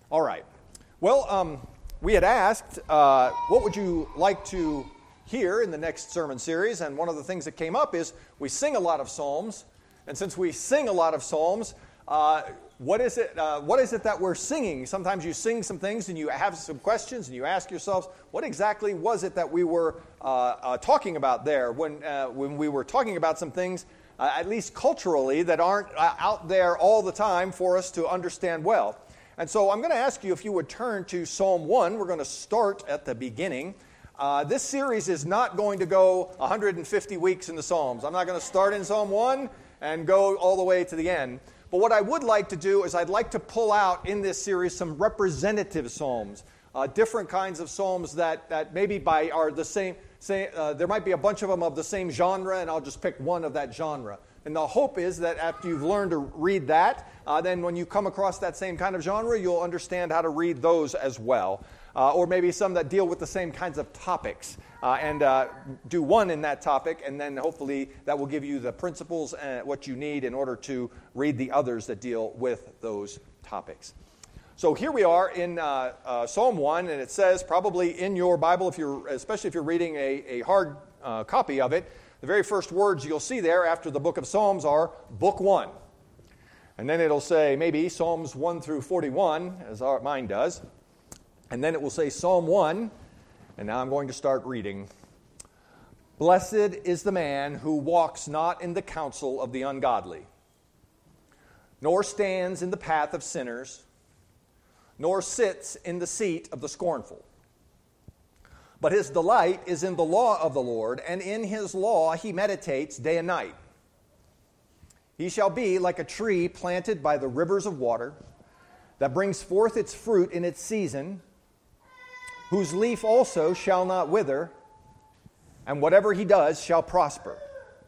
All right. Well, we had asked, what would you like to hear in the next sermon series? And one of the things that came up is we sing a lot of psalms. And since we sing a lot of psalms, what is it that we're singing? Sometimes you sing some things and you have some questions and you ask yourselves, what exactly was it that we were talking about there when we were talking about some things, at least culturally, that aren't out there all the time for us to understand well. And so I'm going to ask you if you would turn to Psalm 1. We're going to start at the beginning. This series is not going to go 150 weeks in the Psalms. I'm not going to start in Psalm 1 and go all the way to the end. But what I would like to do is I'd like to pull out in this series some representative psalms, different kinds of psalms that maybe are the same. There might be a bunch of them of the same genre, and I'll just pick one of that genre. And the hope is that after you've learned to read that, then when you come across that same kind of genre, you'll understand how to read those as well. Or maybe some that deal with the same kinds of topics, and do one in that topic, and then hopefully that will give you the principles and what you need in order to read the others that deal with those topics. So here we are in Psalm 1, and it says probably in your Bible, especially if you're reading a hard copy of it, the very first words you'll see there after the book of Psalms are Book 1. And then it'll say maybe Psalms 1 through 41, as mine does. And then it will say Psalm 1, and now I'm going to start reading. Blessed is the man who walks not in the counsel of the ungodly, nor stands in the path of sinners, nor sits in the seat of the scornful. But his delight is in the law of the Lord, and in his law he meditates day and night. He shall be like a tree planted by the rivers of water, that brings forth its fruit in its season, whose leaf also shall not wither, and whatever he does shall prosper.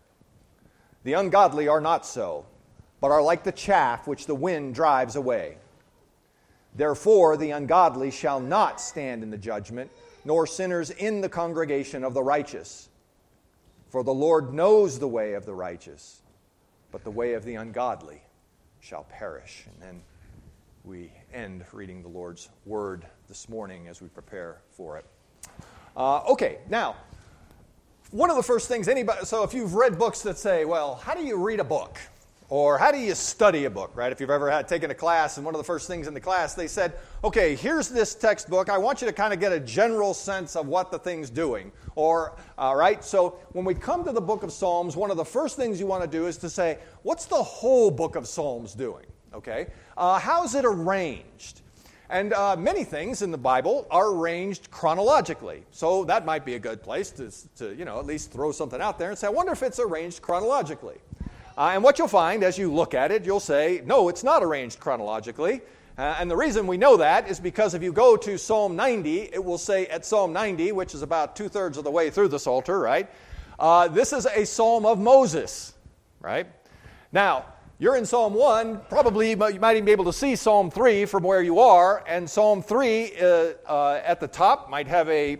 The ungodly are not so, but are like the chaff which the wind drives away. Therefore the ungodly shall not stand in the judgment, nor sinners in the congregation of the righteous. For the Lord knows the way of the righteous, but the way of the ungodly shall perish. And then we end reading the Lord's Word this morning as we prepare for it. Okay, now, one of the first things so if you've read books that say, well, how do you read a book? Or how do you study a book, right? If you've ever taken a class, and one of the first things in the class, they said, okay, here's this textbook. I want you to kind of get a general sense of what the thing's doing. Right? So when we come to the book of Psalms, one of the first things you want to do is to say, what's the whole book of Psalms doing? Okay? How's it arranged? And many things in the Bible are arranged chronologically. So that might be a good place to at least throw something out there and say, I wonder if it's arranged chronologically. And what you'll find as you look at it, you'll say, no, it's not arranged chronologically. And the reason we know that is because if you go to Psalm 90, it will say at Psalm 90, which is about 2/3 of the way through the Psalter, right? This is a psalm of Moses, right? Now, you're in Psalm 1, probably you might even be able to see Psalm 3 from where you are, and Psalm 3 at the top might have a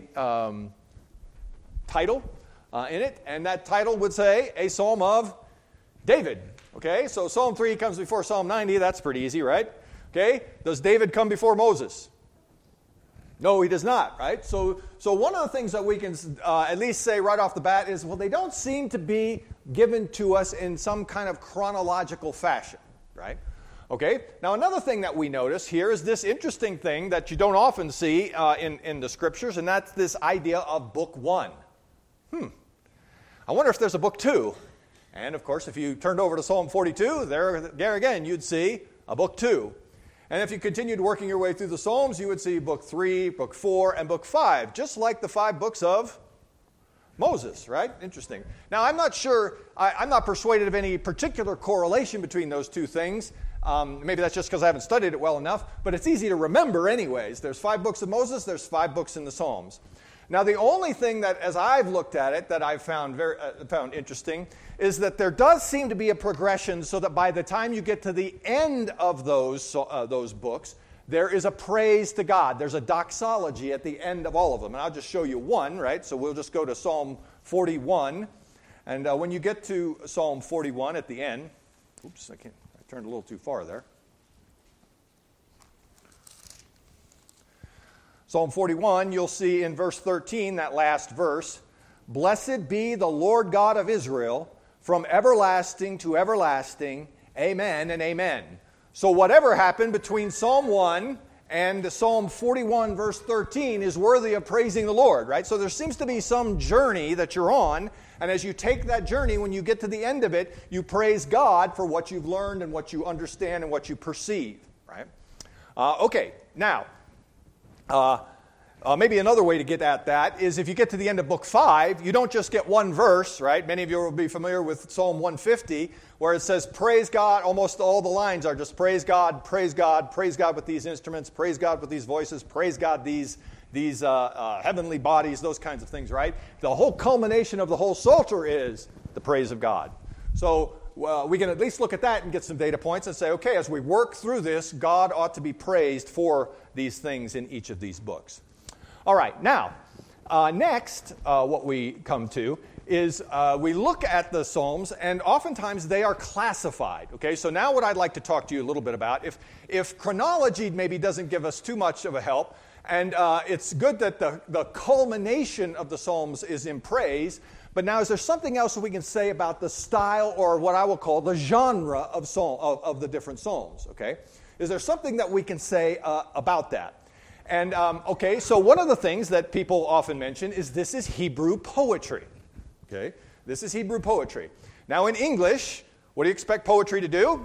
title in it, and that title would say a psalm of David. Okay, so Psalm 3 comes before Psalm 90, that's pretty easy, right? Okay, does David come before Moses? No, he does not, right? So one of the things that we can at least say right off the bat is, well, they don't seem to be given to us in some kind of chronological fashion, right? Okay, now another thing that we notice here is this interesting thing that you don't often see in the Scriptures, and that's this idea of Book 1. I wonder if there's a Book 2. And, of course, if you turned over to Psalm 42, there again, you'd see a Book 2. And if you continued working your way through the Psalms, you would see Book 3, Book 4, and Book 5, just like the 5 books of Moses, right? Interesting. Now, I'm not sure, I'm not persuaded of any particular correlation between those two things. Maybe that's just because I haven't studied it well enough, but it's easy to remember anyways. There's 5 books of Moses, there's 5 books in the Psalms. Now, the only thing that, as I've looked at it, that I've found interesting is that there does seem to be a progression so that by the time you get to the end of those books, there is a praise to God. There's a doxology at the end of all of them. And I'll just show you one, right? So we'll just go to Psalm 41. And when you get to Psalm 41 at the end, I turned a little too far there. Psalm 41, you'll see in verse 13, that last verse, "Blessed be the Lord God of Israel, from everlasting to everlasting, amen and amen." So whatever happened between Psalm 1 and Psalm 41, verse 13, is worthy of praising the Lord, right? So there seems to be some journey that you're on, and as you take that journey, when you get to the end of it, you praise God for what you've learned and what you understand and what you perceive, right? Okay, now, maybe another way to get at that is if you get to the end of book 5, you don't just get one verse, right? Many of you will be familiar with Psalm 150, where it says, praise God. Almost all the lines are just praise God, praise God, praise God with these instruments, praise God with these voices, praise God these heavenly bodies, those kinds of things, right? The whole culmination of the whole Psalter is the praise of God. So we can at least look at that and get some data points and say, okay, as we work through this, God ought to be praised for these things in each of these books. All right, now, next, what we come to is we look at the Psalms, and oftentimes they are classified. Okay, so now what I'd like to talk to you a little bit about, if chronology maybe doesn't give us too much of a help, and it's good that the culmination of the Psalms is in praise, but now is there something else that we can say about the style, or what I will call the genre of the different Psalms, okay? Is there something that we can say about that? And, okay, so one of the things that people often mention is this is Hebrew poetry. Okay, this is Hebrew poetry. Now in English, what do you expect poetry to do?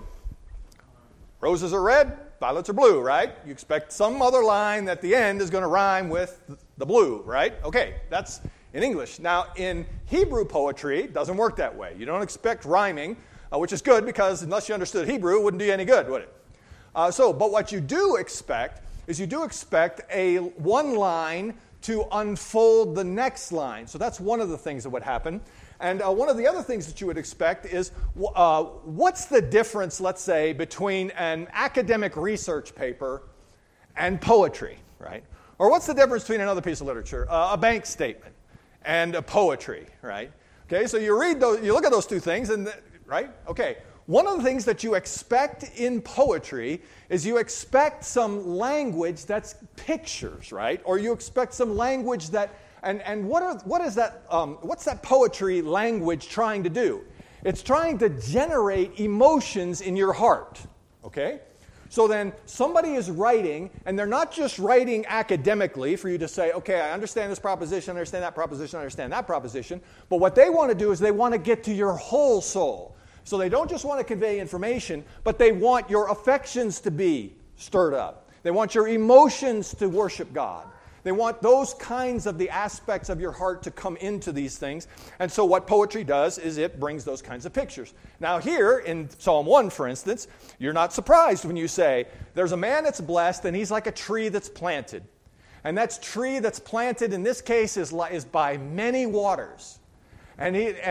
Roses are red, violets are blue, right? You expect some other line at the end is going to rhyme with the blue, right? Okay, that's in English. Now in Hebrew poetry, it doesn't work that way. You don't expect rhyming, which is good because unless you understood Hebrew, it wouldn't do you any good, would it? But what you do expect is you do expect a one line to unfold the next line. So that's one of the things that would happen. And one of the other things that you would expect is what's the difference, let's say, between an academic research paper and poetry, right? Or what's the difference between another piece of literature, a bank statement, and a poetry, right? Okay, so you read those, you look at those two things, and right? Okay. One of the things that you expect in poetry is you expect some language that's pictures, right? Or you expect some language that, and what is that? What's that poetry language trying to do? It's trying to generate emotions in your heart, okay? So then somebody is writing, and they're not just writing academically for you to say, okay, I understand this proposition, I understand that proposition, I understand that proposition, but what they want to do is they want to get to your whole soul. So they don't just want to convey information, but they want your affections to be stirred up. They want your emotions to worship God. They want those kinds of the aspects of your heart to come into these things. And so what poetry does is it brings those kinds of pictures. Now here in Psalm 1, for instance, you're not surprised when you say, there's a man that's blessed and he's like a tree that's planted. And that tree that's planted in this case is by many waters. And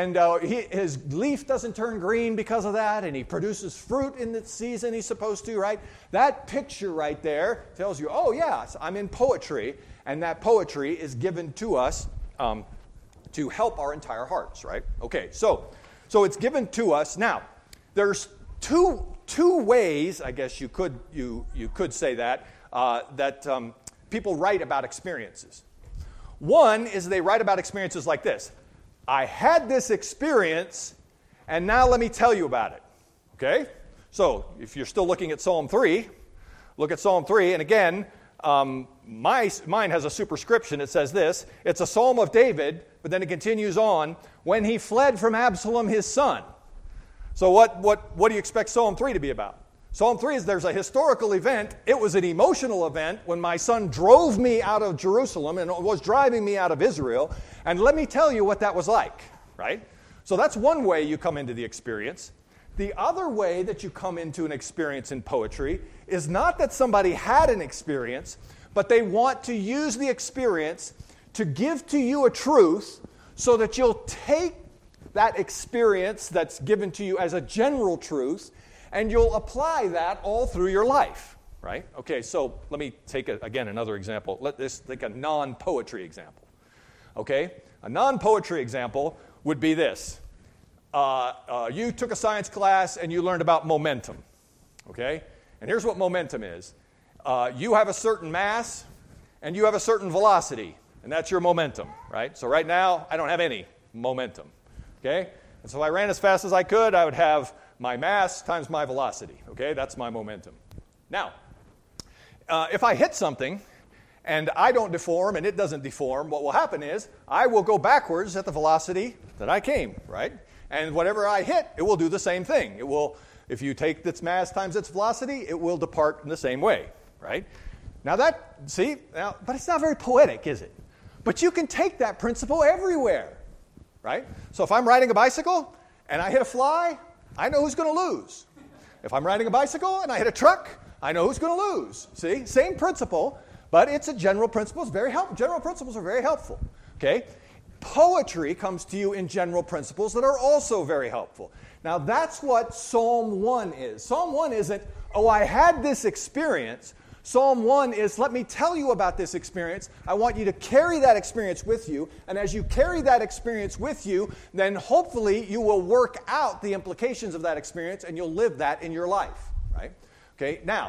his leaf doesn't turn green because of that, and he produces fruit in the season he's supposed to, right? That picture right there tells you, oh, yes, I'm in poetry, and that poetry is given to us to help our entire hearts, right? Okay, so it's given to us. Now, there's two ways, I guess you could say that people write about experiences. One is they write about experiences like this. I had this experience, and now let me tell you about it. Okay? So, if you're still looking at Psalm 3, look at Psalm 3, and again, mine has a superscription. It says this, it's a psalm of David, but then it continues on, when he fled from Absalom his son. So what do you expect Psalm 3 to be about? Psalm 3 is there's a historical event. It was an emotional event when my son drove me out of Jerusalem and was driving me out of Israel. And let me tell you what that was like, right? So that's one way you come into the experience. The other way that you come into an experience in poetry is not that somebody had an experience, but they want to use the experience to give to you a truth so that you'll take that experience that's given to you as a general truth and you'll apply that all through your life, right? Okay, so let me take, again, another example. Let's take a non-poetry example, okay? A non-poetry example would be this. You took a science class and you learned about momentum, okay? And here's what momentum is. You have a certain mass, and you have a certain velocity, and that's your momentum, right? So right now, I don't have any momentum, okay? And so if I ran as fast as I could, I would have my mass times my velocity, okay? That's my momentum. Now, if I hit something, and I don't deform and it doesn't deform, what will happen is I will go backwards at the velocity that I came, right? And whatever I hit, it will do the same thing. It will, if you take its mass times its velocity, it will depart in the same way, right? Now but it's not very poetic, is it? But you can take that principle everywhere, right? So if I'm riding a bicycle and I hit a fly, I know who's going to lose. If I'm riding a bicycle and I hit a truck, I know who's going to lose. See, same principle. But it's a general principle. It's very helpful. General principles are very helpful. Okay? Poetry comes to you in general principles that are also very helpful. Now, that's what Psalm 1 is. Psalm 1 isn't, oh, I had this experience. Psalm 1 is, let me tell you about this experience. I want you to carry that experience with you. And as you carry that experience with you, then hopefully you will work out the implications of that experience and you'll live that in your life. Right? Okay? Now,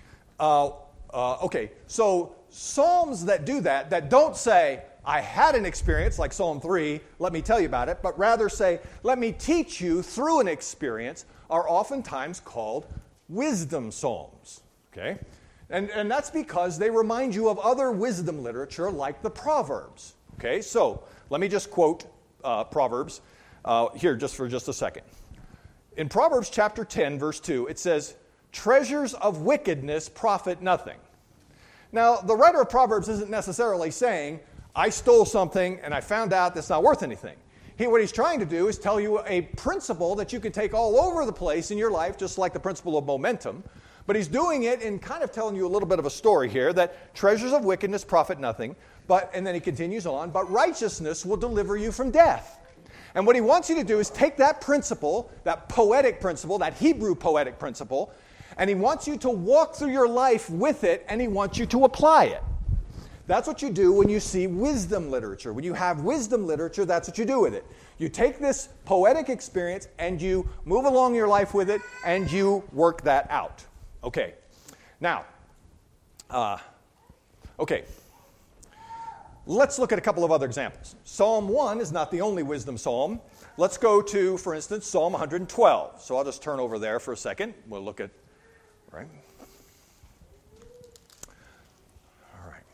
so Psalms that do that don't say, I had an experience, like Psalm 3, let me tell you about it, but rather say, let me teach you through an experience, are oftentimes called wisdom psalms. Okay? And that's because they remind you of other wisdom literature like the Proverbs. Okay? So let me just quote Proverbs here just for just a second. In Proverbs chapter 10, verse 2, it says, treasures of wickedness profit nothing. Now, the writer of Proverbs isn't necessarily saying, I stole something and I found out that's not worth anything. What he's trying to do is tell you a principle that you can take all over the place in your life, just like the principle of momentum. But he's doing it in kind of telling you a little bit of a story here, that treasures of wickedness profit nothing. And then he continues on, but righteousness will deliver you from death. And what he wants you to do is take that principle, that poetic principle, that Hebrew poetic principle, and he wants you to walk through your life with it, and he wants you to apply it. That's what you do when you see wisdom literature. When you have wisdom literature, that's what you do with it. You take this poetic experience, and you move along your life with it, and you work that out. Okay. Now, let's look at a couple of other examples. Psalm 1 is not the only wisdom psalm. Let's go to, for instance, Psalm 112. So I'll just turn over there for a second. We'll look at, right? All right.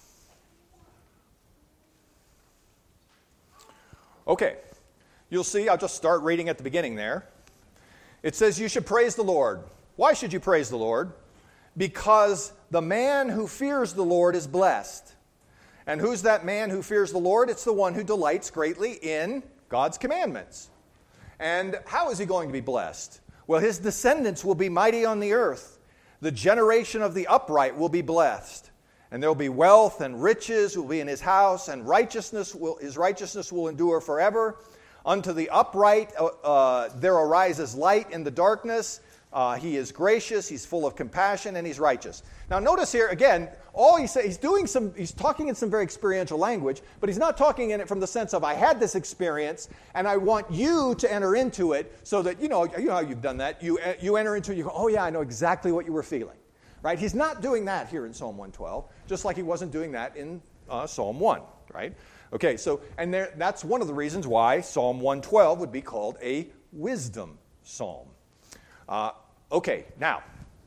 Okay. You'll see, I'll just start reading at the beginning there. It says, you should praise the Lord. Why should you praise the Lord? Because the man who fears the Lord is blessed. And who's that man who fears the Lord? It's the one who delights greatly in God's commandments. And how is he going to be blessed? Well, his descendants will be mighty on the earth. The generation of the upright will be blessed. And there will be wealth and riches will be in his house, and his righteousness will endure forever. Unto the upright there arises light in the darkness. He is gracious, he's full of compassion, and he's righteous. Now notice here, again, all he's talking in some very experiential language, but he's not talking in it from the sense of, I had this experience, and I want you to enter into it, so that, you know how you've done that. You enter into it, you go, oh yeah, I know exactly what you were feeling. Right? He's not doing that here in Psalm 112, just like he wasn't doing that in Psalm 1, right? Okay, so, and that's one of the reasons why Psalm 112 would be called a wisdom psalm. Okay, now,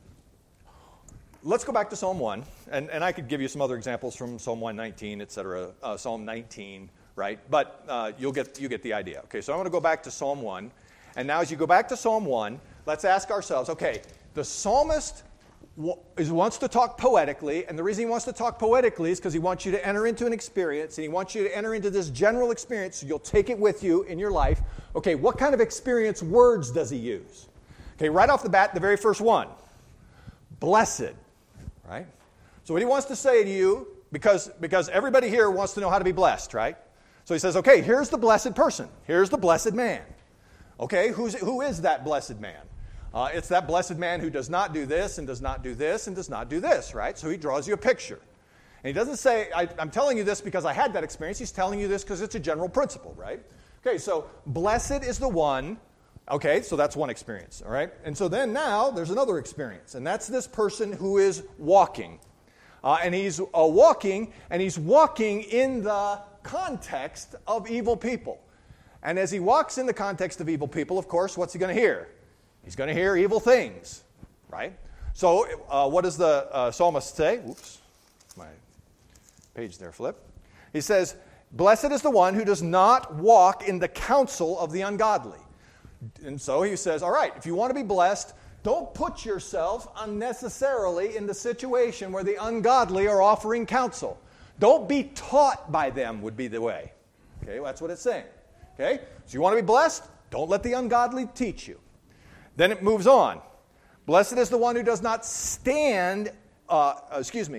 let's go back to Psalm 1, and I could give you some other examples from Psalm 119, etc., Psalm 19, right? But you get the idea. Okay, so I'm going to go back to Psalm 1, and now as you go back to Psalm 1, let's ask ourselves, okay, the psalmist wants to talk poetically, and the reason he wants to talk poetically is because he wants you to enter into an experience, and he wants you to enter into this general experience, so you'll take it with you in your life. Okay, what kind of experience words does he use? Okay, right off the bat, the very first one, blessed, right? So what he wants to say to you, because everybody here wants to know how to be blessed, right? So he says, okay, here's the blessed person. Here's the blessed man. Okay, who is that blessed man? It's that blessed man who does not do this, and does not do this, and does not do this, right? So he draws you a picture. And he doesn't say, I'm telling you this because I had that experience. He's telling you this because it's a general principle, right? Okay, so blessed is the one. Okay, so that's one experience, all right? And so then now there's another experience, and that's this person who is walking. and he's walking in the context of evil people. And as he walks in the context of evil people, of course, what's he going to hear? He's going to hear evil things, right? So what does the psalmist say? Oops, my page there flipped. He says, "Blessed is the one who does not walk in the counsel of the ungodly." And so he says, all right, if you want to be blessed, don't put yourself unnecessarily in the situation where the ungodly are offering counsel. Don't be taught by them would be the way. Okay, well, that's what it's saying. Okay, so you want to be blessed? Don't let the ungodly teach you. Then it moves on. Blessed is the one who does not stand, does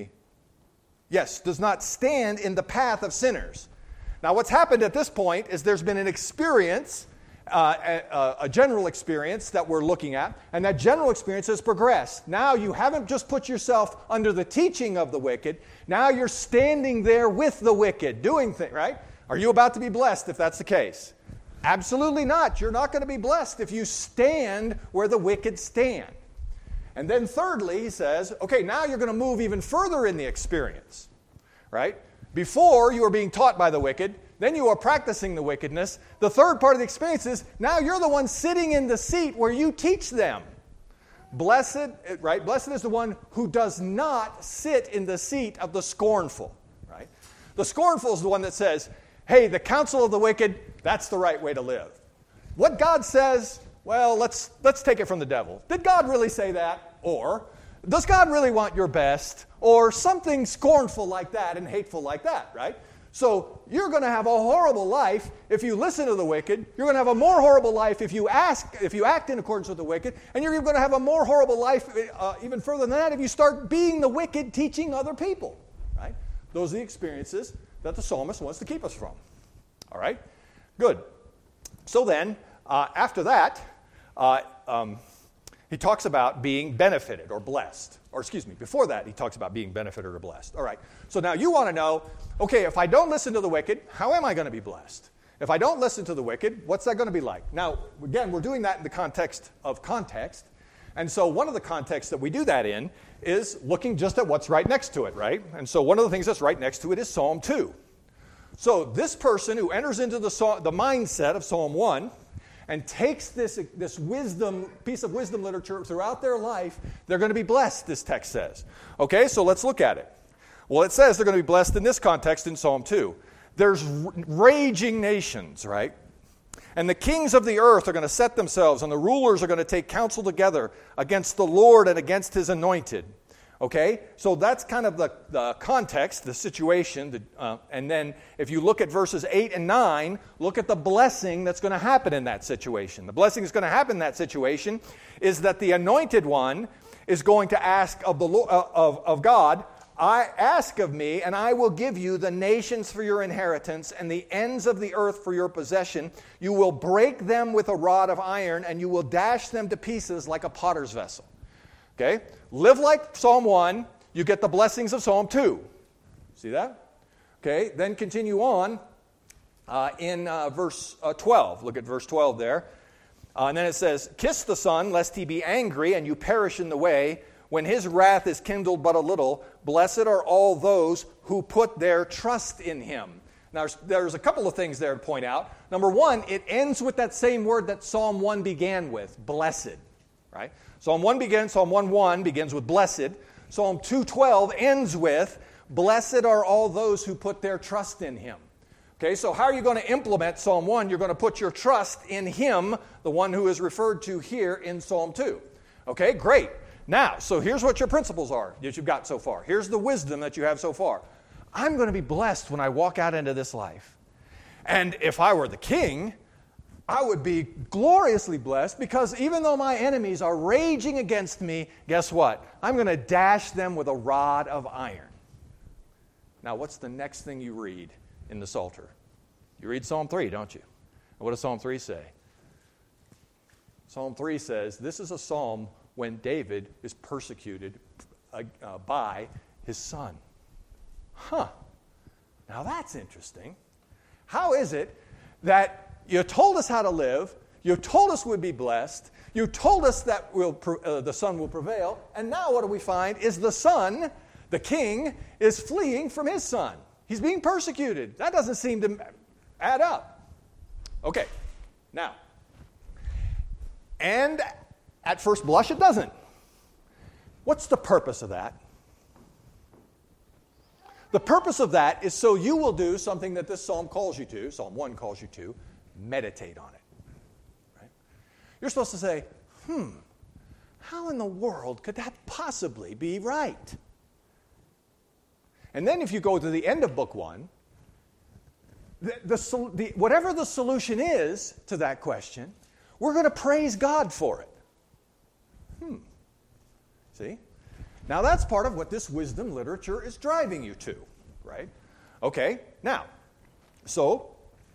not stand in the path of sinners. Now, what's happened at this point is there's been an experience, a general experience that we're looking at, and that general experience has progressed. Now you haven't just put yourself under the teaching of the wicked. Now you're standing there with the wicked, doing things, right? Are you about to be blessed if that's the case? Absolutely not. You're not going to be blessed if you stand where the wicked stand. And then thirdly, he says, okay, now you're going to move even further in the experience, right? Before you were being taught by the wicked, then you are practicing the wickedness. The third part of the experience is now you're the one sitting in the seat where you teach them. Blessed, right? Blessed is the one who does not sit in the seat of the scornful, right? The scornful is the one that says, hey, the counsel of the wicked, that's the right way to live. What God says, well, let's take it from the devil. Did God really say that? Or does God really want your best? Or something scornful like that and hateful like that, right? So you're going to have a horrible life if you listen to the wicked. You're going to have a more horrible life if you act in accordance with the wicked. And you're going to have a more horrible life, even further than that, if you start being the wicked teaching other people, right? Those are the experiences that the psalmist wants to keep us from. All right? Good. So then, after that, he talks about being benefited or blessed. Or before that, he talks about being benefited or blessed. All right. So now you want to know, okay, if I don't listen to the wicked, how am I going to be blessed? If I don't listen to the wicked, what's that going to be like? Now, again, we're doing that in the context of context. And so one of the contexts that we do that in is looking just at what's right next to it, right? And so one of the things that's right next to it is Psalm 2. So this person who enters into the mindset of Psalm 1 and takes this piece of wisdom literature throughout their life, they're going to be blessed, this text says. Okay, so let's look at it. Well, it says they're going to be blessed in this context in Psalm 2. There's raging nations, right? And the kings of the earth are going to set themselves, and the rulers are going to take counsel together against the Lord and against his anointed. Okay, so that's kind of the context, the situation. And then if you look at verses 8 and 9, look at the blessing that's going to happen in that situation. The blessing that's going to happen in that situation is that the anointed one is going to ask of God, I ask of me, and I will give you the nations for your inheritance and the ends of the earth for your possession. You will break them with a rod of iron, and you will dash them to pieces like a potter's vessel. Okay? Live like Psalm 1, you get the blessings of Psalm 2. See that? Okay, then continue on in verse 12. Look at verse 12 there. And then it says, kiss the Son, lest he be angry, and you perish in the way. When his wrath is kindled but a little, blessed are all those who put their trust in him. Now, there's a couple of things there to point out. Number one, it ends with that same word that Psalm 1 began with, blessed. Right? Psalm 1:1 begins with blessed. Psalm 2:12 ends with, blessed are all those who put their trust in him. Okay, so how are you going to implement Psalm 1? You're going to put your trust in him, the one who is referred to here in Psalm 2. Okay, great. Now, so here's what your principles are that you've got so far. Here's the wisdom that you have so far. I'm going to be blessed when I walk out into this life. And if I were the king, I would be gloriously blessed because even though my enemies are raging against me, guess what? I'm going to dash them with a rod of iron. Now, what's the next thing you read in the Psalter? You read Psalm 3, don't you? And what does Psalm 3 say? Psalm 3 says, this is a psalm when David is persecuted by his son. Huh. Now that's interesting. How is it that you told us how to live, you told us we'd be blessed, you told us that the Son will prevail, and now what do we find is the Son The king is fleeing from his son. He's being persecuted. That doesn't seem to add up. Okay, now, and at first blush, it doesn't. What's the purpose of that? The purpose of that is so you will do something that this psalm calls you to, Psalm 1 calls you to, meditate on it. Right? You're supposed to say, how in the world could that possibly be right? And then if you go to the end of book 1, whatever the solution is to that question, we're going to praise God for it. See? Now that's part of what this wisdom literature is driving you to, right? Okay, now, so,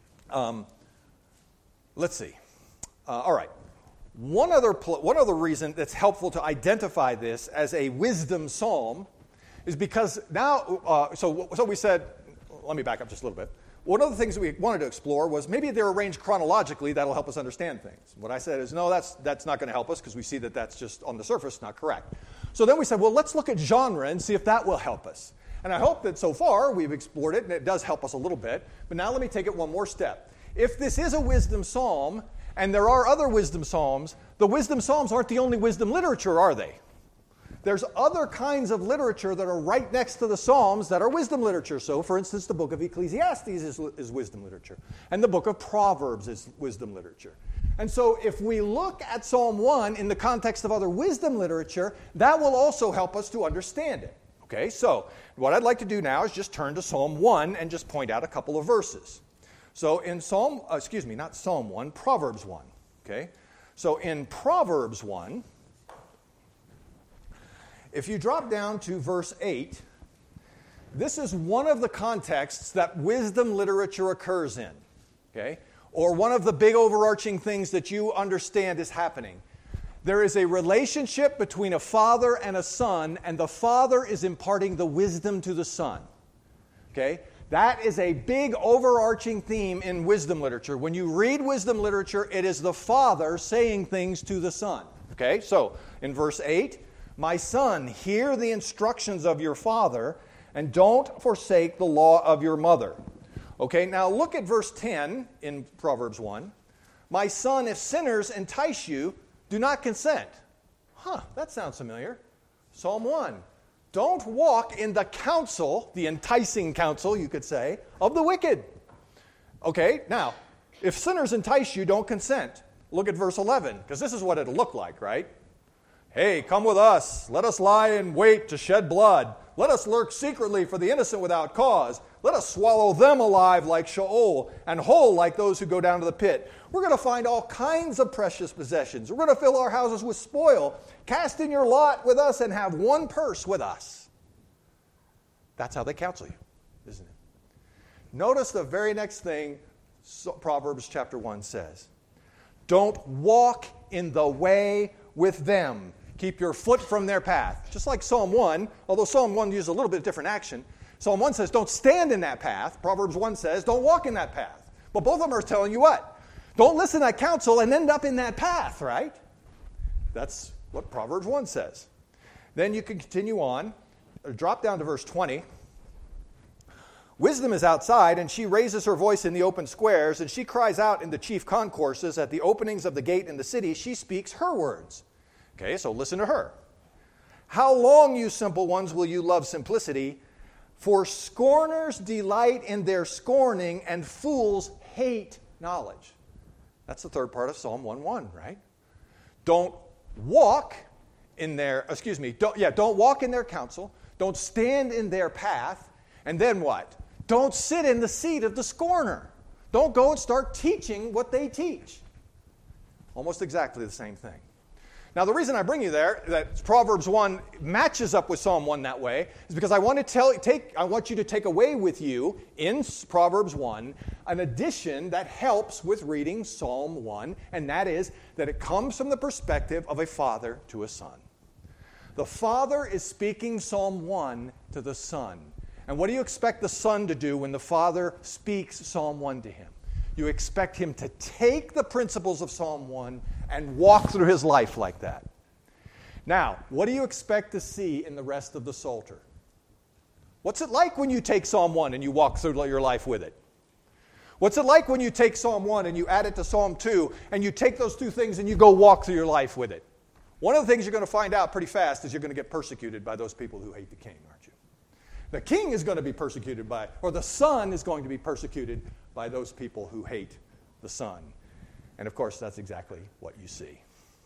let's see. All right. One other reason that's helpful to identify this as a wisdom psalm is because now, so we said, let me back up just a little bit. One of the things that we wanted to explore was maybe they're arranged chronologically, that'll help us understand things. What I said is, no, that's not going to help us because we see that that's just on the surface not correct. So then we said, well, let's look at genre and see if that will help us. And I hope that so far we've explored it, and it does help us a little bit. But now let me take it one more step. If this is a wisdom psalm, and there are other wisdom psalms, the wisdom psalms aren't the only wisdom literature, are they? There's other kinds of literature that are right next to the Psalms that are wisdom literature. So, for instance, the book of Ecclesiastes is wisdom literature. And the book of Proverbs is wisdom literature. And so if we look at Psalm 1 in the context of other wisdom literature, that will also help us to understand it. Okay, so what I'd like to do now is just turn to Psalm 1 and just point out a couple of verses. So in Proverbs 1. Okay, so in Proverbs 1, if you drop down to verse 8, this is one of the contexts that wisdom literature occurs in, okay? Or one of the big overarching things that you understand is happening. There is a relationship between a father and a son, and the father is imparting the wisdom to the son, okay? That is a big overarching theme in wisdom literature. When you read wisdom literature, it is the father saying things to the son, okay? So in verse 8, my son, hear the instructions of your father, and don't forsake the law of your mother. Okay, now look at verse 10 in Proverbs 1. My son, if sinners entice you, do not consent. That sounds familiar. Psalm 1. Don't walk in the counsel, the enticing counsel, you could say, of the wicked. Okay, now, if sinners entice you, don't consent. Look at verse 11, because this is what it'll look like, right? Hey, come with us. Let us lie in wait to shed blood. Let us lurk secretly for the innocent without cause. Let us swallow them alive like Sheol and whole like those who go down to the pit. We're going to find all kinds of precious possessions. We're going to fill our houses with spoil. Cast in your lot with us and have one purse with us. That's how they counsel you, isn't it? Notice the very next thing Proverbs chapter 1 says. Don't walk in the way with them. Keep your foot from their path. Just like Psalm 1, although Psalm 1 uses a little bit different action. Psalm 1 says, don't stand in that path. Proverbs 1 says, don't walk in that path. But both of them are telling you what? Don't listen to that counsel and end up in that path, right? That's what Proverbs 1 says. Then you can continue on. Drop down to verse 20. Wisdom is outside, and she raises her voice in the open squares, and she cries out in the chief concourses at the openings of the gate in the city. She speaks her words. Okay, so listen to her. How long, you simple ones, will you love simplicity? For scorners delight in their scorning, and fools hate knowledge. That's the third part of Psalm 1:1, right? Don't walk in their, don't walk in their counsel. Don't stand in their path. And then what? Don't sit in the seat of the scorner. Don't go and start teaching what they teach. Almost exactly the same thing. Now, the reason I bring you there, that Proverbs 1 matches up with Psalm 1 that way, is because I want you to take away with you in Proverbs 1 an addition that helps with reading Psalm 1, and that is that it comes from the perspective of a father to a son. The father is speaking Psalm 1 to the son. And what do you expect the son to do when the father speaks Psalm 1 to him? You expect him to take the principles of Psalm 1 and walk through his life like that. Now, what do you expect to see in the rest of the Psalter? What's it like when you take Psalm 1 and you walk through your life with it? What's it like when you take Psalm 1 and you add it to Psalm 2 and you take those two things and you go walk through your life with it? One of the things you're going to find out pretty fast is you're going to get persecuted by those people who hate the king, aren't you? The king is going to be persecuted by, or the son is going to be persecuted by those people who hate the son. And of course, that's exactly what you see.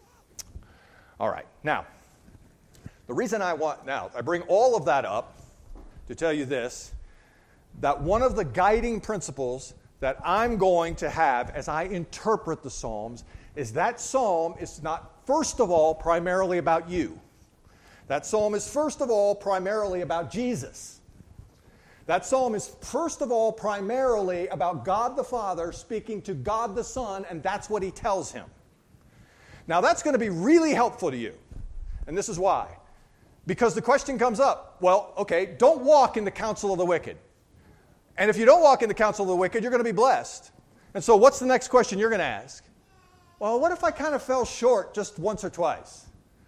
All right, now, the reason I bring all of that up to tell you this, that one of the guiding principles that I'm going to have as I interpret the Psalms is that psalm is not, first of all, primarily about you. That psalm is, first of all, primarily about Jesus. That psalm is, first of all, primarily about God the Father speaking to God the Son, and that's what he tells him. Now, that's going to be really helpful to you, and this is why. Because the question comes up, well, okay, don't walk in the counsel of the wicked. And if you don't walk in the counsel of the wicked, you're going to be blessed. And so what's the next question you're going to ask? Well, what if I kind of fell short just once or twice?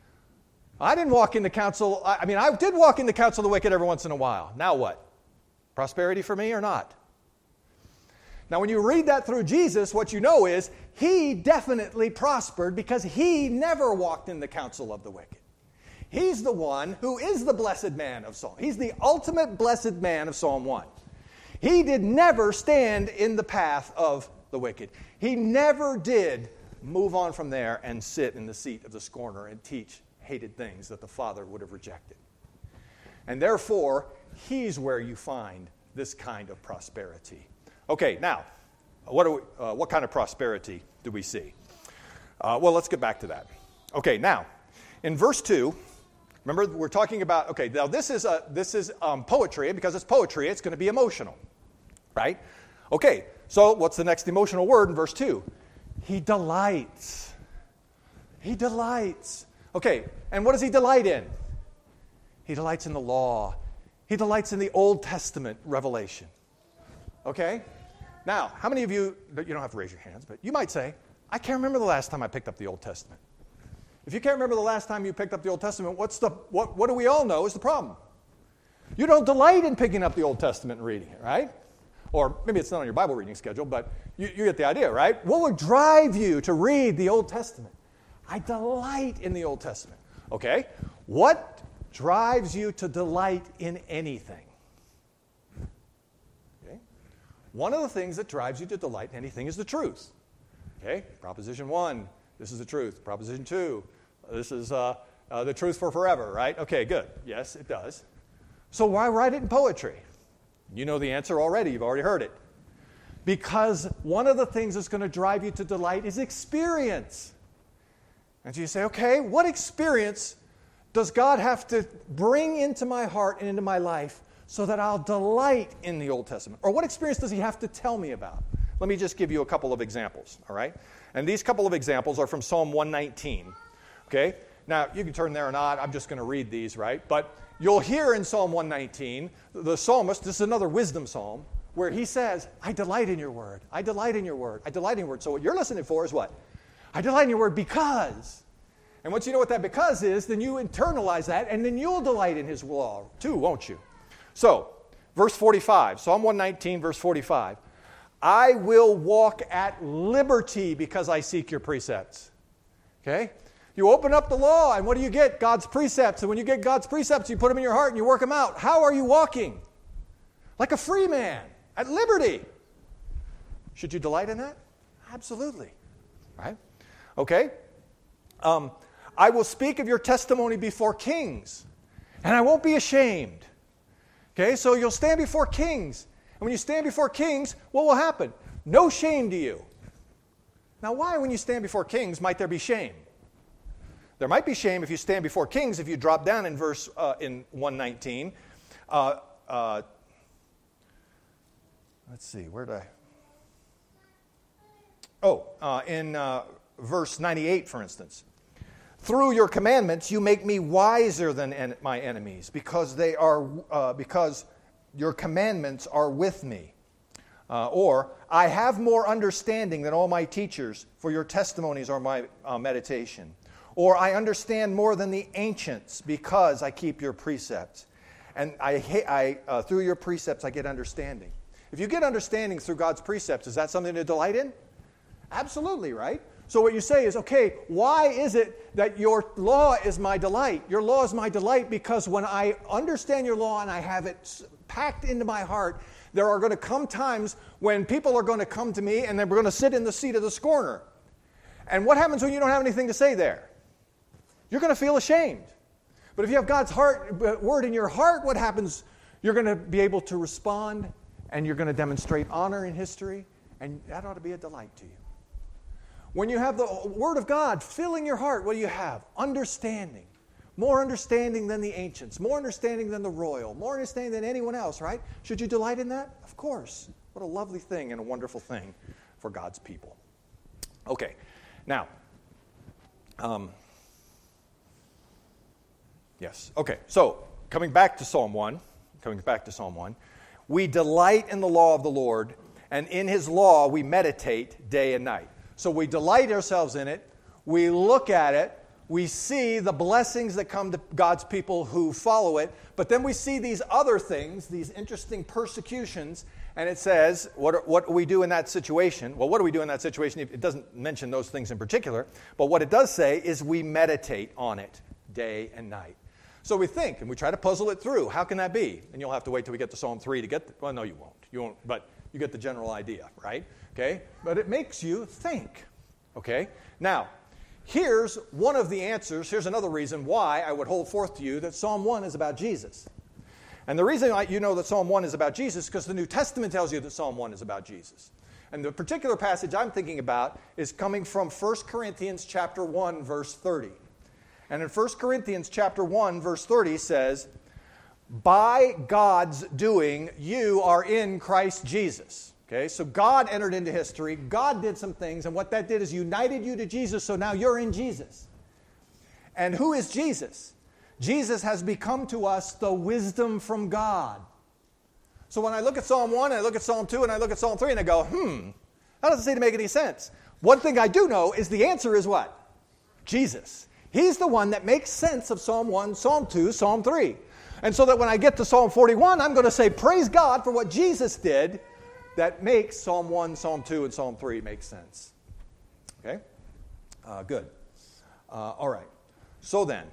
I didn't walk in the counsel, I did walk in the counsel of the wicked every once in a while. Now what? Prosperity for me or not? Now, when you read that through Jesus, what you know is he definitely prospered because he never walked in the counsel of the wicked. He's the one who is the blessed man of Psalm. He's the ultimate blessed man of Psalm 1. He did never stand in the path of the wicked. He never did move on from there and sit in the seat of the scorner and teach hated things that the Father would have rejected. And therefore, he's where you find this kind of prosperity. Okay, now, what kind of prosperity do we see? Well, let's get back to that. Okay, now, in verse 2, remember we're talking about, okay, now this is poetry, and because it's poetry, it's going to be emotional, right? Okay, so what's the next emotional word in verse 2? He delights. He delights. Okay, and what does he delight in? He delights in the law. He delights in the Old Testament revelation. Okay? Now, how many of you don't have to raise your hands, but you might say, I can't remember the last time I picked up the Old Testament. If you can't remember the last time you picked up the Old Testament, what do we all know is the problem? You don't delight in picking up the Old Testament and reading it, right? Or maybe it's not on your Bible reading schedule, but you get the idea, right? What would drive you to read the Old Testament? I delight in the Old Testament. Okay? What drives you to delight in anything? Okay? One of the things that drives you to delight in anything is the truth. Okay? Proposition 1, this is the truth. Proposition 2, this is the truth for forever, right? Okay, good. Yes, it does. So why write it in poetry? You know the answer already. You've already heard it. Because one of the things that's going to drive you to delight is experience. And so you say, okay, what experience does God have to bring into my heart and into my life so that I'll delight in the Old Testament? Or what experience does he have to tell me about? Let me just give you a couple of examples, all right? And these couple of examples are from Psalm 119, okay? Now, you can turn there or not. I'm just going to read these, right? But you'll hear in Psalm 119, the psalmist, this is another wisdom psalm, where he says, I delight in your word. I delight in your word. I delight in your word. So what you're listening for is what? I delight in your word because. And once you know what that because is, then you internalize that, and then you'll delight in his law too, won't you? So, verse 45, Psalm 119, verse 45. I will walk at liberty because I seek your precepts. Okay? You open up the law, and what do you get? God's precepts. And when you get God's precepts, you put them in your heart and you work them out. How are you walking? Like a free man, at liberty. Should you delight in that? Absolutely. Right? Okay? I will speak of your testimony before kings, and I won't be ashamed. Okay? So you'll stand before kings. And when you stand before kings, what will happen? No shame to you. Now, why, when you stand before kings, might there be shame? There might be shame if you stand before kings. If you drop down in verse in 119, let's see, where did I? In verse 98, for instance. Through your commandments, you make me wiser than my enemies, because your commandments are with me. Or, I have more understanding than all my teachers, for your testimonies are my meditation. Or, I understand more than the ancients, because I keep your precepts. and through your precepts I get understanding. If you get understanding through God's precepts, is that something to delight in? Absolutely, right? So what you say is, okay, why is it that your law is my delight? Your law is my delight because when I understand your law and I have it packed into my heart, there are going to come times when people are going to come to me and they're going to sit in the seat of the scorner. And what happens when you don't have anything to say there? You're going to feel ashamed. But if you have God's word in your heart, what happens? You're going to be able to respond, and you're going to demonstrate honor in history, and that ought to be a delight to you. When you have the Word of God filling your heart, what do you have? Understanding. More understanding than the ancients, more understanding than the royal, more understanding than anyone else, right? Should you delight in that? Of course. What a lovely thing and a wonderful thing for God's people. Okay, now, yes, okay, so coming back to Psalm 1, we delight in the law of the Lord, and in His law we meditate day and night. So we delight ourselves in it, we look at it, we see the blessings that come to God's people who follow it, but then we see these other things, these interesting persecutions, and it says, what do we do in that situation? Well, what do we do in that situation? It doesn't mention those things in particular, but what it does say is we meditate on it day and night. So we think, and we try to puzzle it through. How can that be? And you'll have to wait till we get to Psalm 3 to get, well, no, you won't. You won't, but you get the general idea, right? Okay? But it makes you think, okay? Now, here's one of the answers. Here's another reason why I would hold forth to you that Psalm 1 is about Jesus. And the reason you know that Psalm 1 is about Jesus is because the New Testament tells you that Psalm 1 is about Jesus. And the particular passage I'm thinking about is coming from 1 Corinthians chapter 1, verse 30. And in 1 Corinthians chapter 1, verse 30 says, by God's doing, you are in Christ Jesus. Okay, so God entered into history. God did some things, and what that did is united you to Jesus, so now you're in Jesus. And who is Jesus? Jesus has become to us the wisdom from God. So when I look at Psalm 1, and I look at Psalm 2, and I look at Psalm 3, and I go, that doesn't seem to make any sense. One thing I do know is the answer is what? Jesus. He's the one that makes sense of Psalm 1, Psalm 2, Psalm 3. And so that when I get to Psalm 41, I'm going to say, praise God for what Jesus did that makes Psalm 1, Psalm 2, and Psalm 3 make sense. Okay? Good. All right. So then,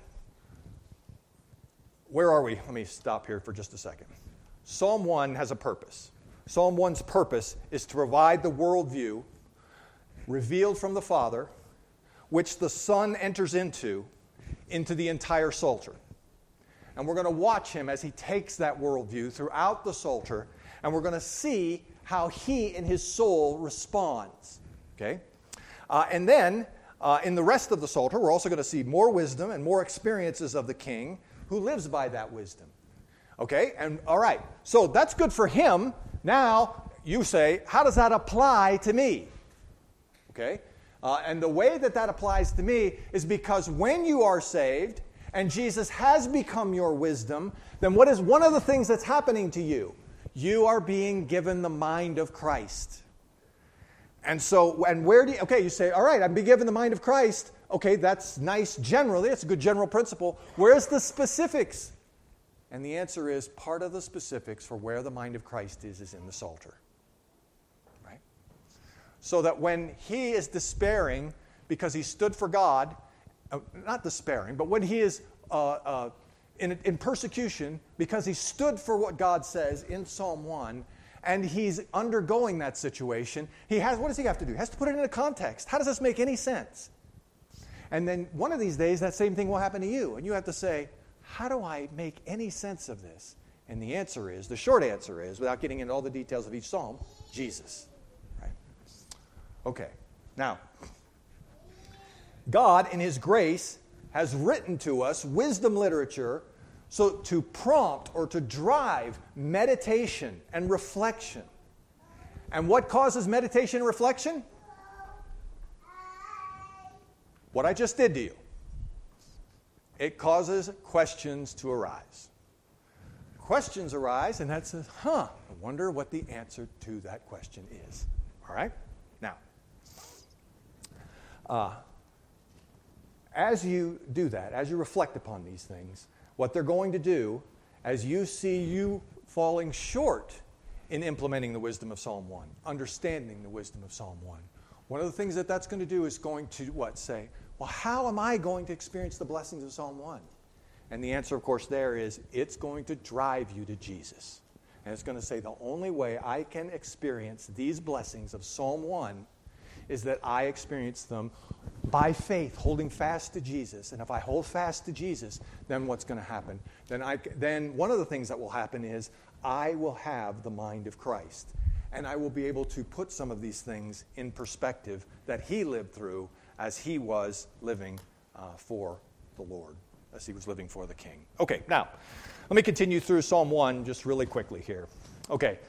where are we? Let me stop here for just a second. Psalm 1 has a purpose. Psalm 1's purpose is to provide the worldview revealed from the Father, which the Son enters into the entire Psalter. And we're going to watch him as he takes that worldview throughout the Psalter, and we're going to see how he in his soul responds. Okay? And then, in the rest of the Psalter, we're also going to see more wisdom and more experiences of the king who lives by that wisdom. Okay? And all right, so that's good for him. Now, you say, how does that apply to me? Okay? And the way that applies to me is because when you are saved and Jesus has become your wisdom, then what is one of the things that's happening to you? You are being given the mind of Christ. And so, and where do you, okay, you say, all right, I'm being given the mind of Christ. Okay, that's nice generally. It's a good general principle. Where's the specifics? And the answer is part of the specifics for where the mind of Christ is in the Psalter. Right? So that when he is despairing because he stood for God, not despairing, but when he is in persecution because he stood for what God says in Psalm 1, and he's undergoing that situation, what does he have to do? He has to put it in a context. How does this make any sense? And then one of these days, that same thing will happen to you, and you have to say, how do I make any sense of this? And the short answer is, without getting into all the details of each psalm, Jesus. Right? Okay, now, God, in his grace, has written to us wisdom literature so to prompt or to drive meditation and reflection. And what causes meditation and reflection? What I just did to you. It causes questions to arise. Questions arise, and that says, I wonder what the answer to that question is. All right? Now, as you do that, as you reflect upon these things, what they're going to do as you see you falling short in implementing the wisdom of Psalm 1, understanding the wisdom of Psalm 1. One of the things that's going to do is going to, say, well, how am I going to experience the blessings of Psalm 1? And the answer, of course, there is it's going to drive you to Jesus. And it's going to say the only way I can experience these blessings of Psalm 1 is that I experience them by faith, holding fast to Jesus. And if I hold fast to Jesus, then what's going to happen? Then one of the things that will happen is I will have the mind of Christ. And I will be able to put some of these things in perspective that he lived through as he was living for the Lord, as he was living for the King. Okay, now, let me continue through Psalm 1 just really quickly here. Okay,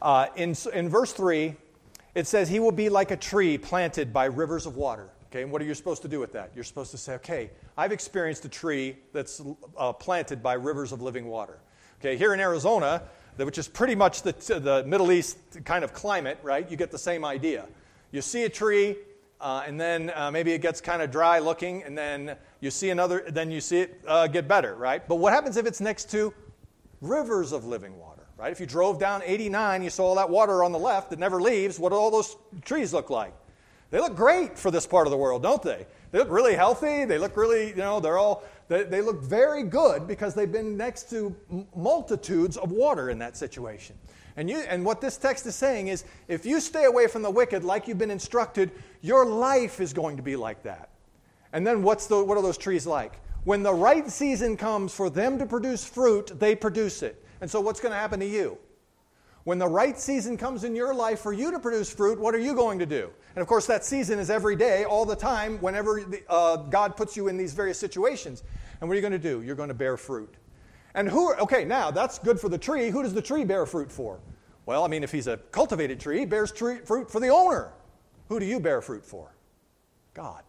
in verse 3, it says, he will be like a tree planted by rivers of water. Okay, and what are you supposed to do with that? You're supposed to say, okay, I've experienced a tree that's planted by rivers of living water. Okay, here in Arizona, which is pretty much the Middle East kind of climate, right? You get the same idea. You see a tree, and then maybe it gets kind of dry looking, and then you see another, then you see it get better, right? But what happens if it's next to rivers of living water, right? If you drove down 89, you saw all that water on the left that never leaves, what do all those trees look like? They look great for this part of the world, don't they? They look really healthy. They look really, they look very good because they've been next to multitudes of water in that situation. And what this text is saying is, if you stay away from the wicked like you've been instructed, your life is going to be like that. And then what are those trees like? When the right season comes for them to produce fruit, they produce it. And so what's going to happen to you? When the right season comes in your life for you to produce fruit, what are you going to do? And of course, that season is every day, all the time, whenever God puts you in these various situations. And what are you going to do? You're going to bear fruit. And okay, now that's good for the tree. Who does the tree bear fruit for? Well, I mean, if he's a cultivated tree, he bears fruit for the owner. Who do you bear fruit for? God.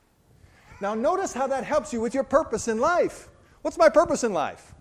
Now notice how that helps you with your purpose in life. What's my purpose in life?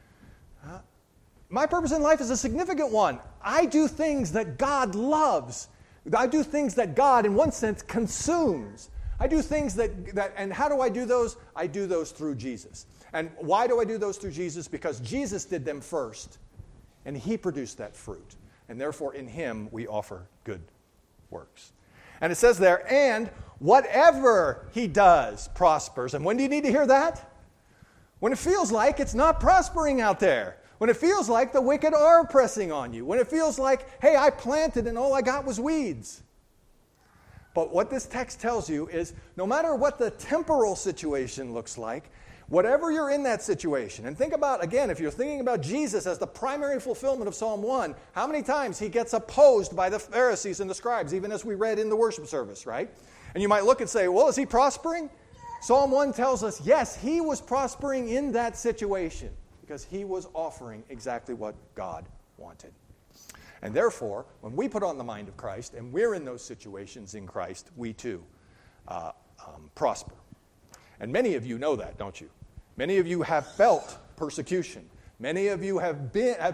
My purpose in life is a significant one. I do things that God loves. I do things that God, in one sense, consumes. I do things that and how do I do those? I do those through Jesus. And why do I do those through Jesus? Because Jesus did them first, and he produced that fruit. And therefore, in him, we offer good works. And it says there, and whatever he does prospers. And when do you need to hear that? When it feels like it's not prospering out there. When it feels like the wicked are pressing on you. When it feels like, hey, I planted and all I got was weeds. But what this text tells you is, no matter what the temporal situation looks like, whatever you're in that situation, and think about, again, if you're thinking about Jesus as the primary fulfillment of Psalm 1, how many times he gets opposed by the Pharisees and the scribes, even as we read in the worship service, right? And you might look and say, well, is he prospering? Psalm 1 tells us, yes, he was prospering in that situation because he was offering exactly what God wanted. And therefore, when we put on the mind of Christ and we're in those situations in Christ, we too prosper. And many of you know that, don't you? Many of you have felt persecution. Many of you have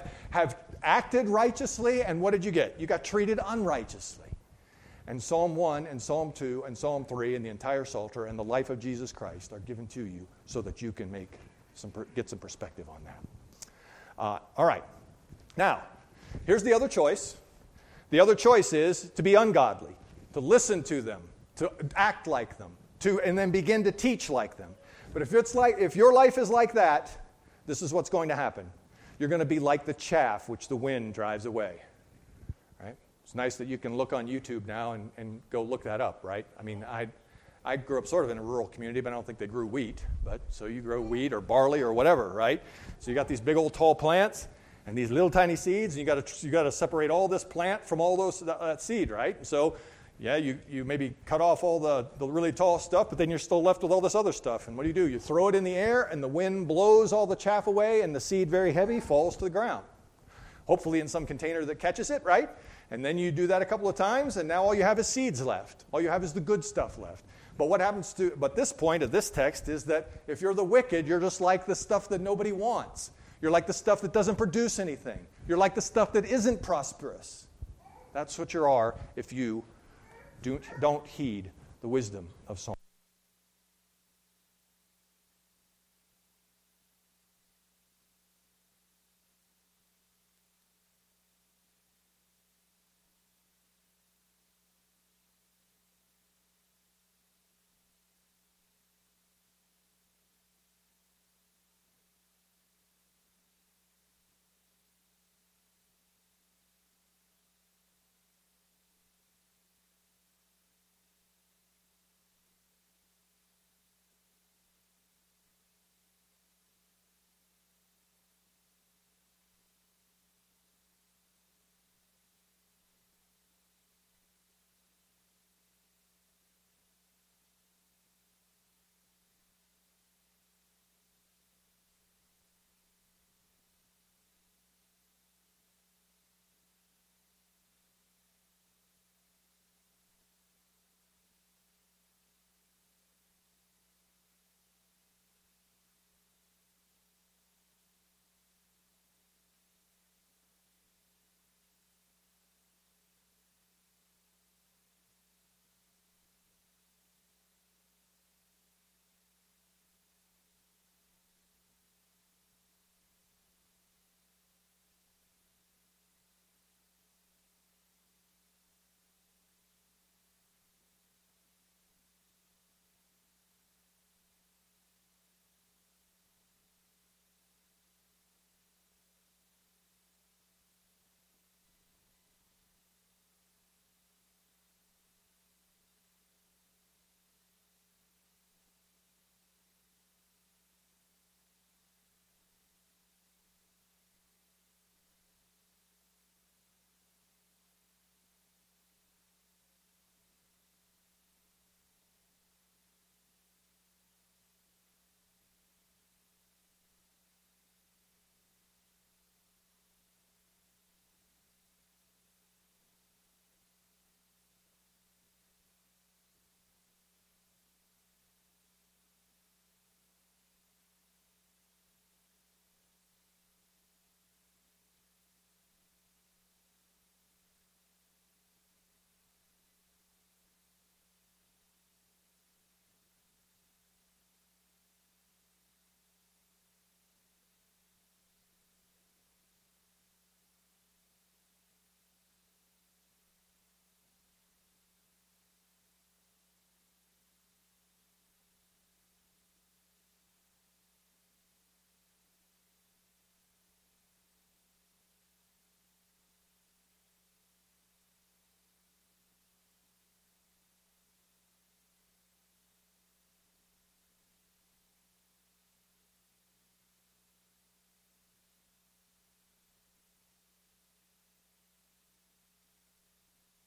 acted righteously, and what did you get? You got treated unrighteously. And Psalm 1 and Psalm 2 and Psalm 3 and the entire Psalter and the life of Jesus Christ are given to you so that you can get some perspective on that. All right. Now, here's the other choice. The other choice is to be ungodly, to listen to them, to act like them, and then begin to teach like them. But if your life is like that, this is what's going to happen. You're going to be like the chaff which the wind drives away. Right? It's nice that you can look on YouTube now and go look that up, right? I mean, I grew up sort of in a rural community, but I don't think they grew wheat. But so you grow wheat or barley or whatever, right? So you got these big old tall plants and these little tiny seeds, and you got to separate all this plant from all that seed, right? So yeah, you maybe cut off all the really tall stuff, but then you're still left with all this other stuff. And what do? You throw it in the air, and the wind blows all the chaff away, and the seed, very heavy, falls to the ground. Hopefully in some container that catches it, right? And then you do that a couple of times, and now all you have is seeds left. All you have is the good stuff left. But this point of this text is that if you're the wicked, you're just like the stuff that nobody wants. You're like the stuff that doesn't produce anything. You're like the stuff that isn't prosperous. That's what you are if you don't heed the wisdom of Psalm.